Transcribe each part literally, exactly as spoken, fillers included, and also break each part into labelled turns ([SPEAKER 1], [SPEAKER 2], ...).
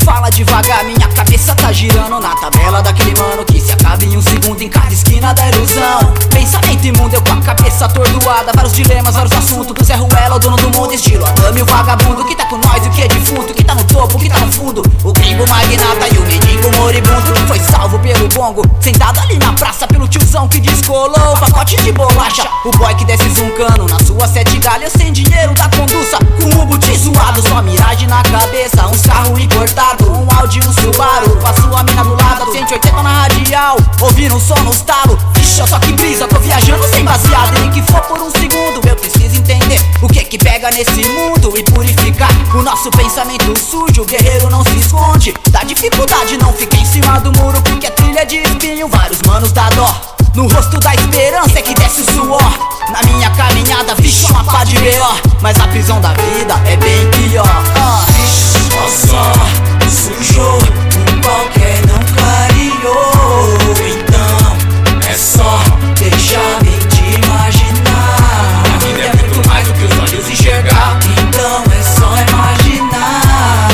[SPEAKER 1] fala devagar, minha cabeça tá girando na tabela daquele mano que se acaba em um segundo em cada esquina da ilusão. Pensamento imundo, eu com a cabeça atordoada, vários dilemas, vários assuntos. Do Zé Ruela, o dono do mundo, estilo Adame, o vagabundo que tá com nós e o que é defunto, que tá no topo, que tá no fundo. O gringo magnata e o mendigo moribundo que foi salvo pelo bongo, sentado ali na praça pelo tiozão que descolou pacote de bolacha. O boy que desce zuncano na sua sete galhas, sem dinheiro da conduça, com o buti zoado, só miragem na cabeça, uns carro importado, um Audi, um Subaru, com a sua mina do lado, cento e oitenta na radial, ouvindo o som no estalo. Vixe, só que brisa, tô viajando sem baseado, e nem que for por um segundo, eu preciso entender o que que pega nesse mundo e purificar o nosso pensamento sujo. O guerreiro não se esconde da dificuldade, não fica em cima do muro, porque é trilha de espinho, vários manos dá dó. No rosto da esperança é que desce o suor. Na minha caminhada, vixe, uma pá de B O, mas a prisão da vida é bem pior. ah.
[SPEAKER 2] Ó só, sujou, um qualquer não clareou. Então, é só deixar a mente imaginar.
[SPEAKER 3] A vida é muito mais do que os olhos enxergar.
[SPEAKER 2] Então é só imaginar.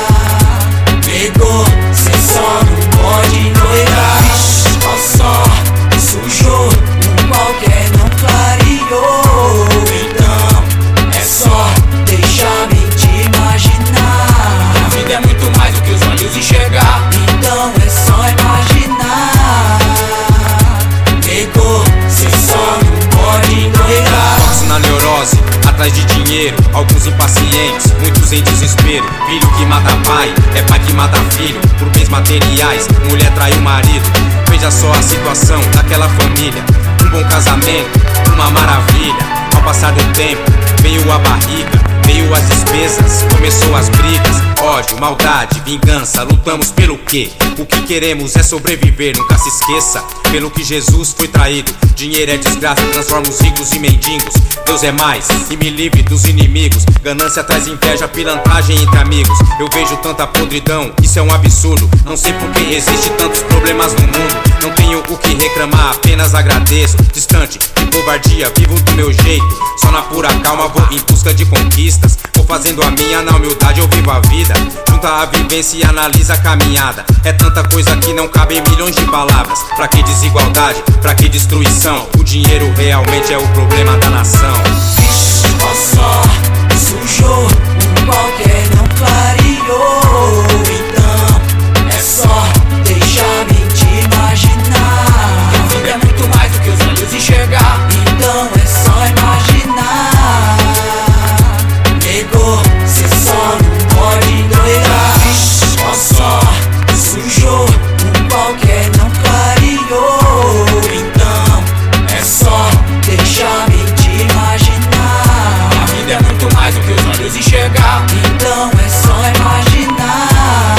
[SPEAKER 2] Pegou, cê só não pode endoidar. Ó só, sujou, um qualquer não clareou. Então, é só deixar a mente imaginar.
[SPEAKER 3] A vida é muito mais do que os olhos enxergar.
[SPEAKER 2] Então é só imaginar. Pegou, cê só não pode endoidar.
[SPEAKER 4] Todos na neurose, atrás de dinheiro, alguns impacientes, muitos em desespero. Filho que mata pai, é pai que mata filho, por bens materiais, mulher trai o marido. Veja só a situação daquela família, um bom casamento, uma maravilha. Ao passar do tempo, veio a barriga, veio as despesas, começou as brigas, ódio, maldade, vingança. Lutamos pelo quê? O que queremos é sobreviver, nunca se esqueça. Pelo que Jesus foi traído, dinheiro é desgraça, transforma os ricos em mendigos. Deus é mais e me livre dos inimigos. Ganância traz inveja, pilantragem entre amigos. Eu vejo tanta podridão, isso é um absurdo. Não sei por que existe tantos problemas no mundo. Não tenho o que reclamar, apenas agradeço. Distante de covardia, vivo do meu jeito. Só na pura calma vou em busca de conquistas. Vou fazendo a minha, na humildade eu vivo a vida. Junta a vivência e analisa a caminhada. É tanta coisa que não cabe em milhões de palavras. Pra que desigualdade, pra que destruição? O dinheiro realmente é o problema da nação.
[SPEAKER 2] Ó só, sujou, um qualquer não clareou. Então, é só deixar a mente imaginar.
[SPEAKER 3] A vida é muito mais do que os olhos enxergar.
[SPEAKER 2] Então é só imaginar. Negou, cê só não pode endoidar. Ó só, sujou, um qualquer não clareou. Então, é só deixar a mente imaginar.
[SPEAKER 3] A vida é muito mais do que os olhos enxergar.
[SPEAKER 2] Então é só imaginar.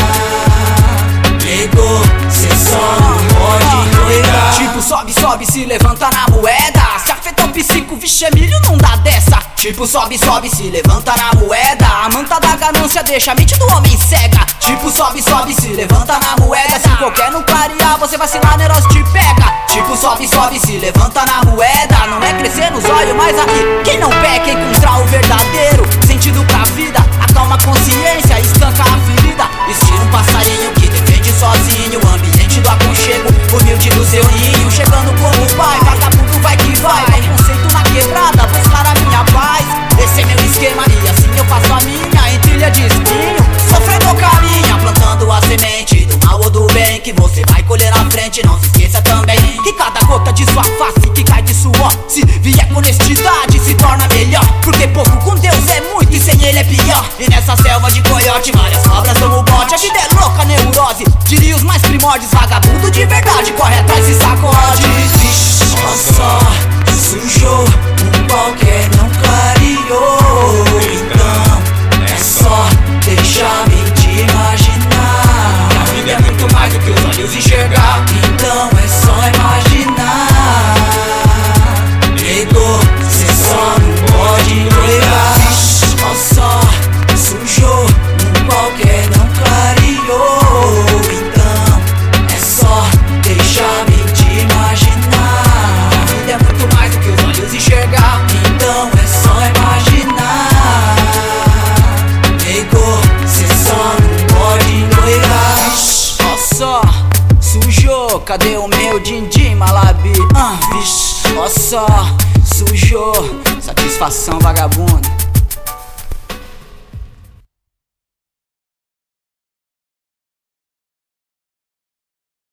[SPEAKER 2] Negou, cê só não pode endoidar.
[SPEAKER 1] Tipo, sobe, sobe, se levanta na moeda. Se afeta o psico, vixe, é milho, não dá dessa. Tipo, sobe, sobe, se levanta na moeda. A manta da ganância deixa a mente do homem cega. Tipo, sobe, sobe, se levanta na moeda. Se qualquer não clarear, você vacilar, a neurose te pega. Tipo, sobe, sobe, se levanta na moeda. Não é crescer nos olhos, mas aqui quem não peca encontrar o verdadeiro sentido pra vida. Acalma a consciência, estanca a ferida. Estira um passarinho que defende sozinho o ambiente do aconchego, humilde do seu ninho. Chegando como pai, vagabundo vai que vai. Vai conceito na quebrada, buscar a minha paz. Esse é meu esquema e assim eu faço a minha. Em trilha de espinho, sofrendo caminha, plantando a semente do mal ou do bem, que você vai colher na frente. Não se esqueça também que cada gota de sua face que cai de suor, se vier com honestidade, se torna melhor. Porque pouco com Deus é muito e sem ele é pior. E nessa selva de coiote, várias cobras dão o bote. A vida é louca, neurose, diria os mais primórdios. Vagabundo de verdade, corre atrás e sacode.
[SPEAKER 2] Ó só, sujou, um qualquer não clareou. Então, é só deixar a mente imaginar.
[SPEAKER 3] A vida é muito mais do que os olhos enxergar.
[SPEAKER 2] Então é só imaginar. Negou, cê só não pode endoidar. Ó só, sujou, um qualquer não clareou. Então, é só
[SPEAKER 1] cadê o meu din-din Malabi? Ah, vixe, ó só, sujou, satisfação vagabundo.